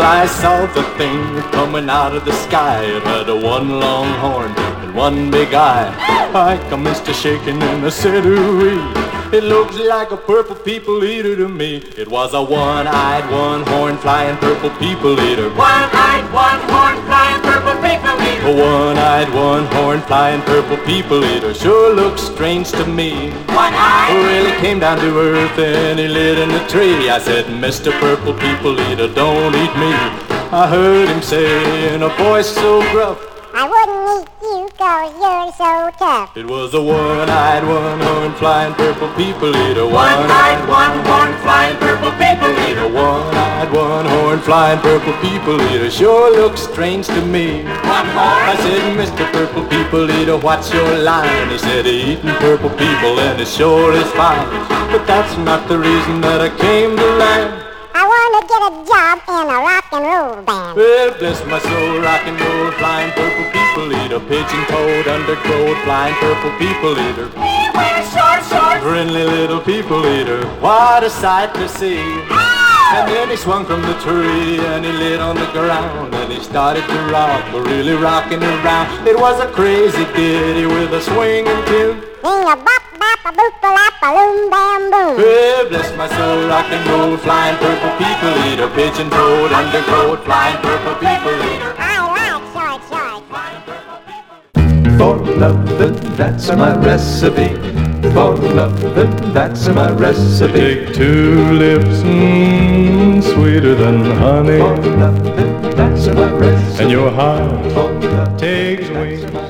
I saw the thing coming out of the sky. It had a one long horn and one big eye. I commenced to shaking and I said, ooh-wee. It looks like a purple people eater to me. It was a one-eyed, one-horn flying purple people eater. One-eyed, one-horn flying purple people eater. A one-eyed, one-horn flying purple people eater sure looks strange to me. One-eyed really came down to earth and he lit in a tree. I said, Mr. Purple People Eater, don't eat me. I heard him say in a voice so gruff, I wouldn't eat you 'cause you're so tough. it was a one-eyed, one-horn flying purple people eater. One-eyed, one-horn flying purple people eater. One-eyed, one-horn flying purple people eater sure looks strange to me. One-horn. I said, Mr. Purple People Eater, what's your line? He said, eating purple people and it sure is fine. But that's not the reason that I came to land. I want to get a job in a rock and roll band. Well, bless my soul, rock and roll, flying purple people eater, pigeon-toed, undergrowth, flying purple people eater. He wears short shorts. Friendly little people eater, what a sight to see. And then he swung from the tree and he lit on the ground and he started to rock, really rocking around. It was a crazy ditty with a swinging tune. Ding a bop bop a boop a lap a loom bam boom. Well, bless my soul, rock and roll, flying purple people eater, pigeon-toed, undergrowth, flying purple people eater. I like short shorts. For lovin', that's my recipe. For lovin', that's my recipe. Take two lips, sweeter than honey, For lovin', that's my recipe. and your heart For lovin', takes that's wings. my